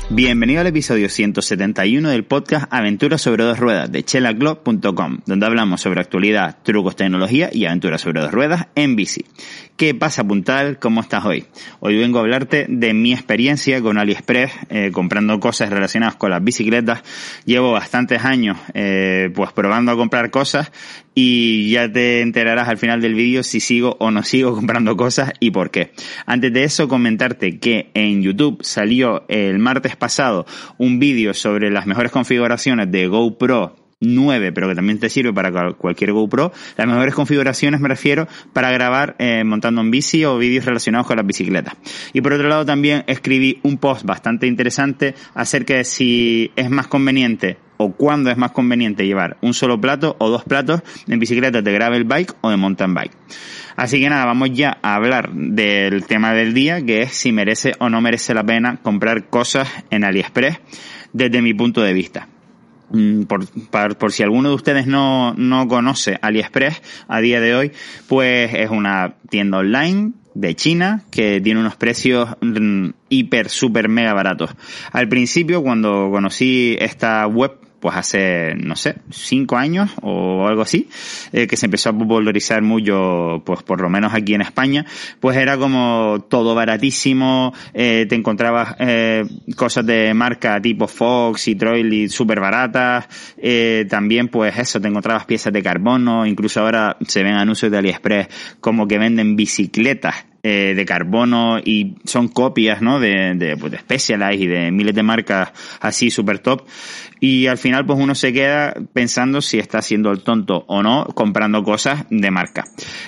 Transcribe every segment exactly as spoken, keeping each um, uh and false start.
Bienvenido al episodio ciento setenta y uno del podcast Aventuras sobre dos ruedas de chelaclub punto com, donde hablamos sobre actualidad, trucos, tecnología y aventuras sobre dos ruedas en bici. ¿Qué pasa, puntal? ¿Cómo estás hoy? Hoy vengo a hablarte de mi experiencia con AliExpress, eh, comprando cosas relacionadas con las bicicletas. Llevo bastantes años eh, pues probando a comprar cosas y ya te enterarás al final del vídeo si sigo o no sigo comprando cosas y por qué. Antes de eso, comentarte que en YouTube salió el martes pasado un vídeo sobre las mejores configuraciones de GoPro nueve, pero que también te sirve para cualquier GoPro. Las mejores configuraciones me refiero para grabar eh, montando en bici o vídeos relacionados con las bicicletas. Y por otro lado también escribí un post bastante interesante acerca de si es más conveniente o cuándo es más conveniente llevar un solo plato o dos platos en bicicletas de gravel bike o de mountain bike. Así que nada, vamos ya a hablar del tema del día, que es si merece o no merece la pena comprar cosas en AliExpress desde mi punto de vista. Por, por, por si alguno de ustedes no, no conoce AliExpress a día de hoy, pues es una tienda online de China que tiene unos precios mm, hiper, super, mega baratos. Al principio, cuando conocí esta web, pues hace, no sé, cinco años o algo así, eh, que se empezó a popularizar mucho, pues por lo menos aquí en España, pues era como todo baratísimo, eh, te encontrabas eh, cosas de marca tipo Fox y Troil súper baratas, eh, también pues eso, te encontrabas piezas de carbono, incluso ahora se ven anuncios de AliExpress como que venden bicicletas Eh, de carbono y son copias, ¿no? De, de, pues de Specialized y de miles de marcas así super top. Y al final pues uno se queda pensando si está siendo el tonto o no comprando cosas de marca.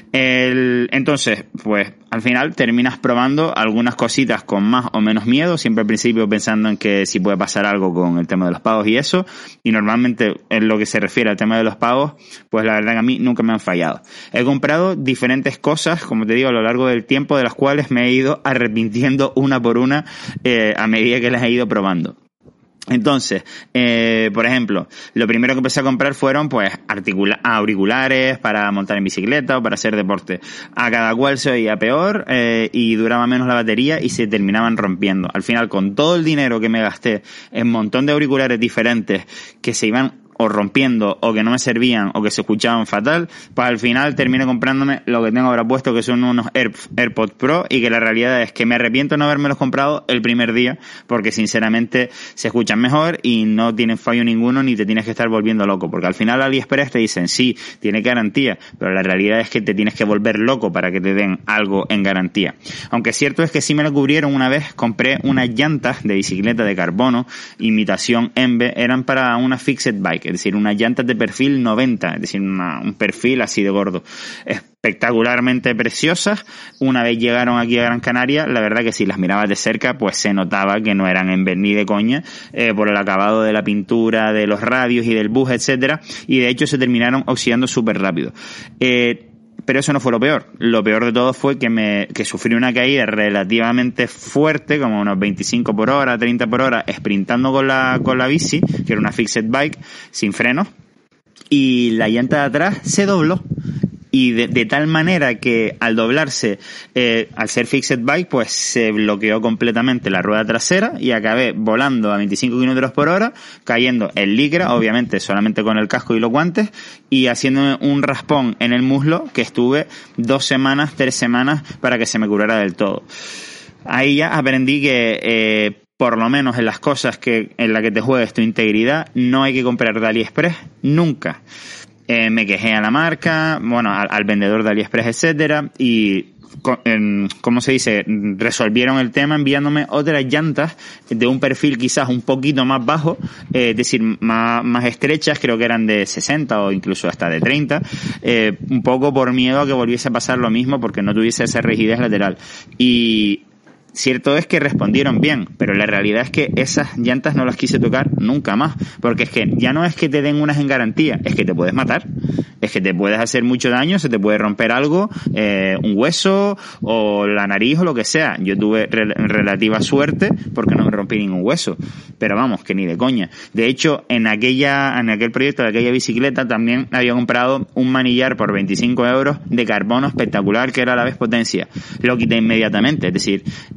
El, entonces, pues al final terminas probando algunas cositas con más o menos miedo, siempre al principio pensando en que si puede pasar algo con el tema de los pagos y eso. Y normalmente en lo que se refiere al tema de los pagos, pues la verdad que a mí nunca me han fallado. He comprado diferentes cosas, como te digo, a lo largo del tiempo, de las cuales me he ido arrepintiendo una por una eh, a medida que las he ido probando. Entonces, eh, por ejemplo, lo primero que empecé a comprar fueron pues articula- auriculares para montar en bicicleta o para hacer deporte. A cada cual se oía peor eh, y duraba menos la batería y se terminaban rompiendo. Al final, con todo el dinero que me gasté en un montón de auriculares diferentes que se iban o rompiendo o que no me servían o que se escuchaban fatal, pues al final termino comprándome lo que tengo ahora puesto, que son unos Air, AirPods Pro, y que la realidad es que me arrepiento de no haberme los comprado el primer día porque sinceramente se escuchan mejor y no tienen fallo ninguno ni te tienes que estar volviendo loco, porque al final AliExpress te dicen sí, tiene garantía, pero la realidad es que te tienes que volver loco para que te den algo en garantía. Aunque cierto es que sí me lo cubrieron una vez, compré unas llantas de bicicleta de carbono, imitación Embe, eran para una Fixed Bike, es decir, unas llantas de perfil noventa, es decir, una, un perfil así de gordo. Espectacularmente preciosas. Una vez llegaron aquí a Gran Canaria, la verdad que si las mirabas de cerca, pues se notaba que no eran en ni de coña, eh, por el acabado de la pintura, de los radios y del bus, etcétera, y de hecho se terminaron oxidando súper rápido. Eh, Pero eso no fue lo peor. Lo peor de todo fue que me que sufrí una caída relativamente fuerte, como unos veinticinco por hora, treinta por hora, sprintando con la con la bici, que era una fixed bike, sin frenos, y la llanta de atrás se dobló. Y de, de tal manera que al doblarse, eh, al ser fixed bike, pues se bloqueó completamente la rueda trasera y acabé volando a veinticinco kilómetros por hora, cayendo en licra, obviamente solamente con el casco y los guantes, y haciéndome un raspón en el muslo que estuve dos semanas, tres semanas para que se me curara del todo. Ahí ya aprendí que eh, por lo menos en las cosas que en las que te juegues tu integridad, no hay que comprar de AliExpress nunca. Eh, me quejé a la marca, bueno, al, al vendedor de AliExpress, etcétera, y en, ¿cómo se dice? Resolvieron el tema enviándome otras llantas de un perfil quizás un poquito más bajo, eh, es decir, más, más estrechas, creo que eran de sesenta o incluso hasta de treinta, eh, un poco por miedo a que volviese a pasar lo mismo porque no tuviese esa rigidez lateral. Y cierto es que respondieron bien, pero la realidad es que esas llantas no las quise tocar nunca más, porque es que ya no es que te den unas en garantía, es que te puedes matar, es que te puedes hacer mucho daño, se te puede romper algo, eh, un hueso o la nariz o lo que sea. Yo tuve re- relativa suerte porque no me rompí ningún hueso, pero vamos, que ni de coña. De hecho, en aquella, en aquel proyecto de aquella bicicleta también había comprado un manillar por veinticinco euros de carbono espectacular que era a la vez potencia. Lo quité inmediatamente, es decir,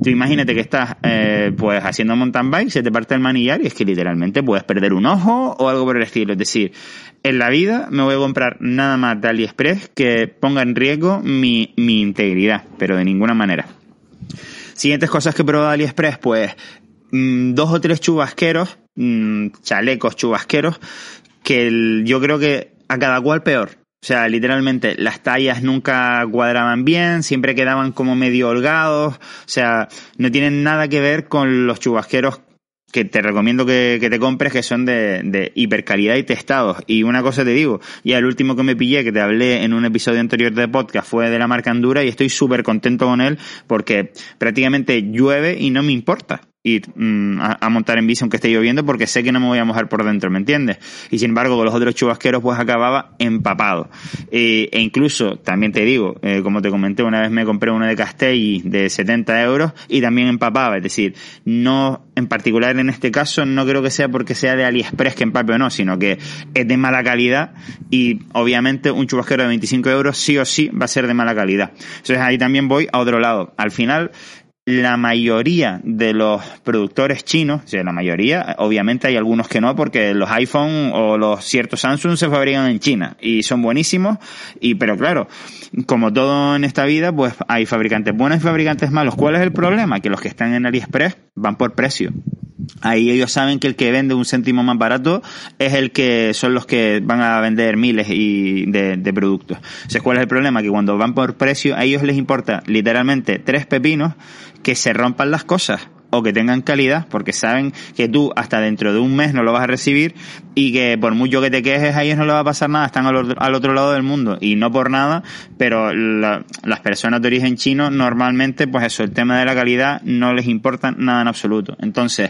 Tú imagínate que estás eh, pues haciendo mountain bike, se te parte el manillar y es que literalmente puedes perder un ojo o algo por el estilo. Es decir, en la vida me voy a comprar nada más de AliExpress que ponga en riesgo mi, mi integridad, pero de ninguna manera. Siguientes cosas que he probado de AliExpress, pues mmm, dos o tres chubasqueros, mmm, chalecos chubasqueros, que el, yo creo que a cada cual peor. O sea, literalmente las tallas nunca cuadraban bien, siempre quedaban como medio holgados. O sea, no tienen nada que ver con los chubasqueros que te recomiendo que, que te compres, que son de, de hipercalidad y testados. Y una cosa te digo, ya el último que me pillé, que te hablé en un episodio anterior de podcast, fue de la marca Endura y estoy súper contento con él porque prácticamente llueve y no me importa ir mmm, a, a montar en bici aunque esté lloviendo porque sé que no me voy a mojar por dentro, ¿me entiendes? Y sin embargo con los otros chubasqueros pues acababa empapado. Eh, e incluso, también te digo, eh, como te comenté, una vez me compré uno de Castelli de setenta euros y también empapaba, es decir, no, en particular en este caso, no creo que sea porque sea de AliExpress que empape o no, sino que es de mala calidad y obviamente un chubasquero de veinticinco euros sí o sí va a ser de mala calidad. Entonces ahí también voy a otro lado. Al final, la mayoría de los productores chinos, o sea, la mayoría, obviamente hay algunos que no, porque los iPhone o los ciertos Samsung se fabrican en China y son buenísimos, y pero claro, como todo en esta vida, pues hay fabricantes buenos y fabricantes malos. ¿Cuál es el problema? Que los que están en AliExpress van por precio. Ahí ellos saben que el que vende un céntimo más barato es el que son los que van a vender miles y de, de productos. Entonces, ¿cuál es el problema? Que cuando van por precio, a ellos les importa literalmente tres pepinos que se rompan las cosas o que tengan calidad, porque saben que tú hasta dentro de un mes no lo vas a recibir y que por mucho que te quejes a ellos no le va a pasar nada, están al otro, al otro lado del mundo y no por nada, pero la, las personas de origen chino normalmente, pues eso, el tema de la calidad no les importa nada en absoluto. Entonces,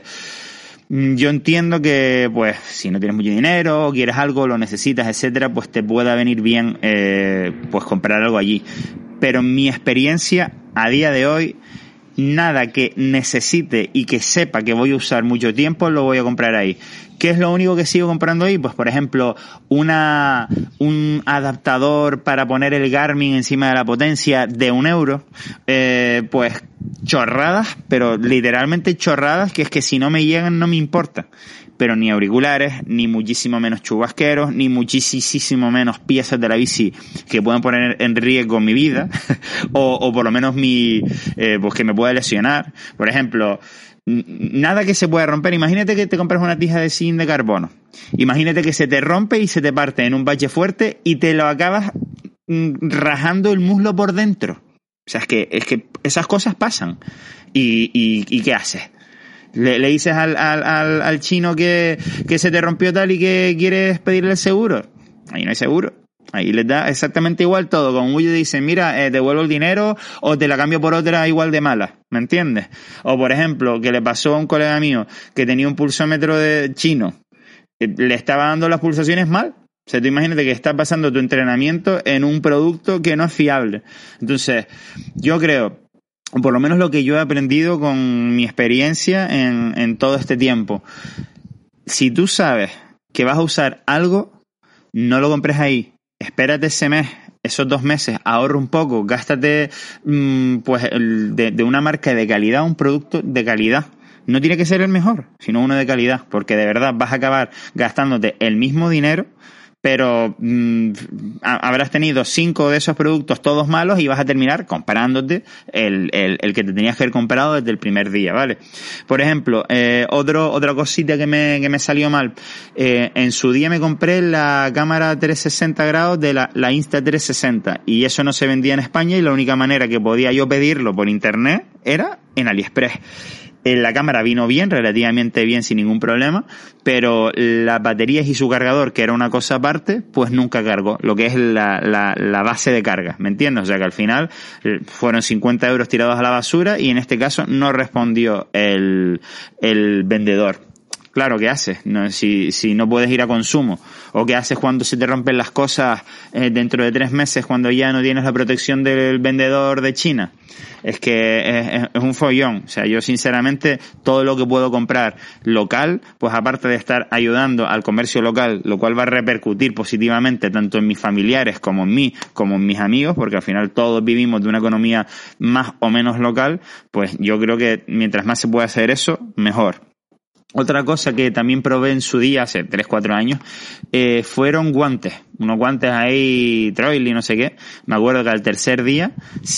yo entiendo que, pues, si no tienes mucho dinero, o quieres algo, lo necesitas, etcétera, pues te pueda venir bien, eh, pues comprar algo allí. Pero en mi experiencia, a día de hoy, nada que necesite y que sepa que voy a usar mucho tiempo lo voy a comprar ahí. ¿Qué es lo único que sigo comprando ahí? Pues por ejemplo, una un adaptador para poner el Garmin encima de la potencia de un euro. Eh, pues chorradas, pero literalmente chorradas, que es que si no me llegan no me importa. Pero ni auriculares, ni muchísimo menos chubasqueros, ni muchísimo menos piezas de la bici que puedan poner en riesgo mi vida, o, o por lo menos mi, eh, pues que me pueda lesionar. Por ejemplo, nada que se pueda romper. Imagínate que te compras una tija de zinc de carbono. Imagínate que se te rompe y se te parte en un bache fuerte y te lo acabas rajando el muslo por dentro. O sea, es que, es que esas cosas pasan. ¿Y, y, y qué haces? Le, le dices al, al, al, al chino que, que se te rompió tal y que quieres pedirle el seguro. Ahí no hay seguro. Ahí les da exactamente igual todo. Con un dicen, mira, eh, devuelvo el dinero o te la cambio por otra igual de mala. ¿Me entiendes? O por ejemplo, que le pasó a un colega mío que tenía un pulsómetro de chino. Eh, le estaba dando las pulsaciones mal. O sea, tú imagínate que estás basando tu entrenamiento en un producto que no es fiable. Entonces, yo creo, por lo menos lo que yo he aprendido con mi experiencia en, en todo este tiempo, si tú sabes que vas a usar algo, no lo compres ahí. Espérate ese mes, esos dos meses, ahorra un poco, gástate mmm, pues de, de una marca de calidad, un producto de calidad. No tiene que ser el mejor, sino uno de calidad, porque de verdad vas a acabar gastándote el mismo dinero, pero mmm, habrás tenido cinco de esos productos todos malos y vas a terminar comprándote el, el, el que te tenías que haber comprado desde el primer día, ¿vale? Por ejemplo, eh, otro, otra cosita que me, que me salió mal. Eh, en su día me compré la cámara trescientos sesenta grados de la, la Insta trescientos sesenta y eso no se vendía en España y la única manera que podía yo pedirlo por internet era en AliExpress. La cámara vino bien, relativamente bien, sin ningún problema, pero las baterías y su cargador, que era una cosa aparte, pues nunca cargó, lo que es la, la, la base de carga, ¿me entiendes? O sea que al final fueron cincuenta euros tirados a la basura y en este caso no respondió el, el vendedor. claro, ¿qué haces? No, si, si no puedes ir a consumo. ¿O qué haces cuando se te rompen las cosas eh, dentro de tres meses, cuando ya no tienes la protección del vendedor de China? Es que es, es un follón. O sea, yo sinceramente, todo lo que puedo comprar local, pues aparte de estar ayudando al comercio local, lo cual va a repercutir positivamente tanto en mis familiares como en mí, como en mis amigos, porque al final todos vivimos de una economía más o menos local, pues yo creo que mientras más se pueda hacer eso, mejor. Otra cosa que también probé en su día, hace tres, cuatro años, eh, fueron guantes. Unos guantes ahí, Troil y no sé qué. Me acuerdo que al tercer día,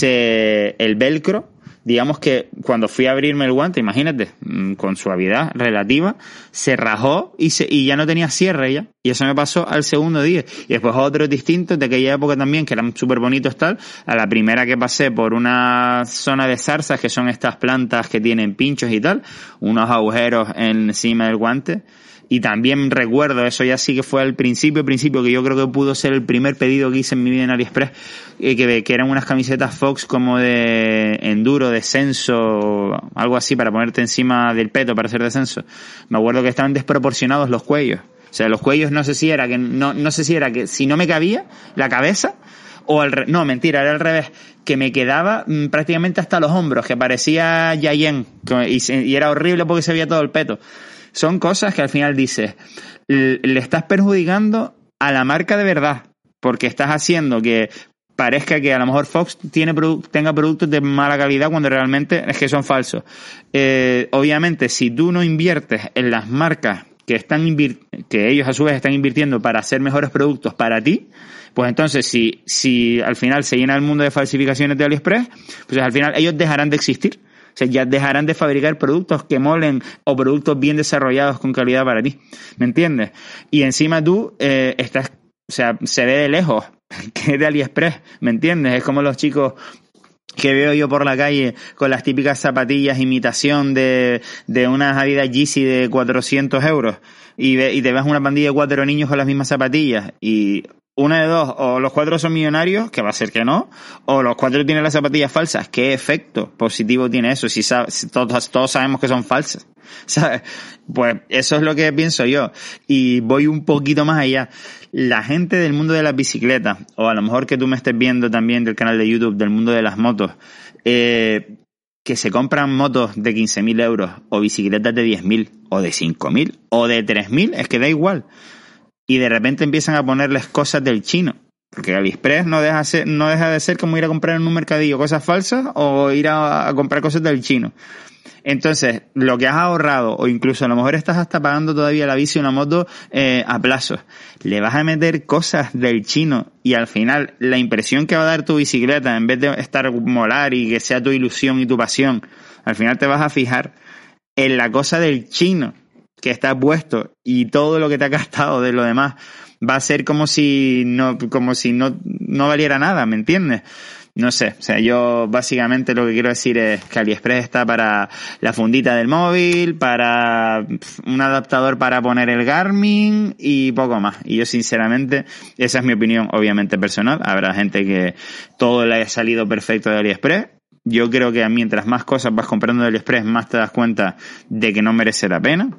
se el velcro, digamos que cuando fui a abrirme el guante, imagínate, con suavidad relativa, se rajó y se y ya no tenía cierre ya. Y eso me pasó al segundo día. Y después otros distintos de aquella época también, que eran súper bonitos tal. A la primera que pasé por una zona de zarzas, que son estas plantas que tienen pinchos y tal, unos agujeros encima del guante. Y también recuerdo, eso ya sí que fue al principio, principio, que yo creo que pudo ser el primer pedido que hice en mi vida en AliExpress, eh, que, que eran unas camisetas Fox como de enduro, descenso, algo así, para ponerte encima del peto para hacer descenso. Me acuerdo que estaban desproporcionados los cuellos. O sea, los cuellos no sé si era que, no, no sé si era que si no me cabía la cabeza, o al re- no, mentira, era al revés, que me quedaba mmm, prácticamente hasta los hombros, que parecía Yayen, y, y era horrible porque se veía todo el peto. Son cosas que al final dices, le estás perjudicando a la marca de verdad, porque estás haciendo que parezca que a lo mejor Fox tiene produ- tenga productos de mala calidad cuando realmente es que son falsos. Eh, obviamente, si tú no inviertes en las marcas que están invir- que ellos a su vez están invirtiendo para hacer mejores productos para ti, pues entonces si, si al final se llena el mundo de falsificaciones de AliExpress, pues al final ellos dejarán de existir. O sea, ya dejarán de fabricar productos que molen o productos bien desarrollados con calidad para ti. ¿Me entiendes? Y encima tú eh, estás, o sea, se ve de lejos que es de AliExpress. ¿Me entiendes? Es como los chicos que veo yo por la calle con las típicas zapatillas imitación de, de unas Adidas Yeezy de cuatrocientos euros y, ve, y te ves una pandilla de cuatro niños con las mismas zapatillas y una de dos, o los cuatro son millonarios, que va a ser que no, o los cuatro tienen las zapatillas falsas. ¿Qué efecto positivo tiene eso? Si, sabes, si todos, todos sabemos que son falsas, ¿sabes? Pues eso es lo que pienso yo. Y voy un poquito más allá. La gente del mundo de las bicicletas, o a lo mejor que tú me estés viendo también del canal de YouTube, del mundo de las motos, eh, que se compran motos de quince mil euros, o bicicletas de diez mil, o de cinco mil, o de tres mil, es que da igual. Y de repente empiezan a ponerles cosas del chino. Porque AliExpress no deja, ser, no deja de ser como ir a comprar en un mercadillo cosas falsas o ir a, a comprar cosas del chino. Entonces, lo que has ahorrado, o incluso a lo mejor estás hasta pagando todavía la bici o una moto eh, a plazos, le vas a meter cosas del chino y al final la impresión que va a dar tu bicicleta, en vez de estar molar y que sea tu ilusión y tu pasión, al final te vas a fijar en la cosa del chino que está puesto y todo lo que te ha gastado de lo demás va a ser como si no como si no no valiera nada, ¿me entiendes? No sé, o sea, yo básicamente lo que quiero decir es que AliExpress está para la fundita del móvil, para un adaptador para poner el Garmin y poco más. Y yo sinceramente, esa es mi opinión, obviamente personal. Habrá gente que todo le haya salido perfecto de AliExpress. Yo creo que mientras más cosas vas comprando de AliExpress, más te das cuenta de que no merece la pena.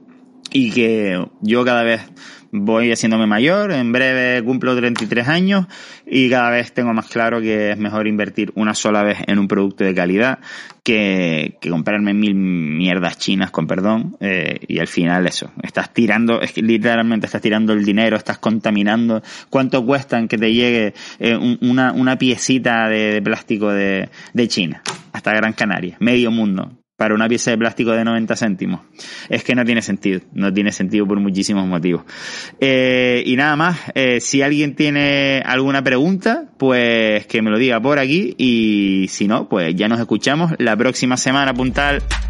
Y que yo cada vez voy haciéndome mayor, en breve cumplo treinta y tres años y cada vez tengo más claro que es mejor invertir una sola vez en un producto de calidad que, que comprarme mil mierdas chinas, con perdón, eh, y al final eso, estás tirando, es que literalmente estás tirando el dinero, estás contaminando. ¿Cuánto cuesta en que te llegue eh, un, una, una piecita de, de plástico de, de China hasta Gran Canaria? Medio mundo para una pieza de plástico de noventa céntimos. Es que no tiene sentido, no tiene sentido por muchísimos motivos. Eh, y nada más, eh, si alguien tiene alguna pregunta, pues que me lo diga por aquí y si no, pues ya nos escuchamos la próxima semana, puntal.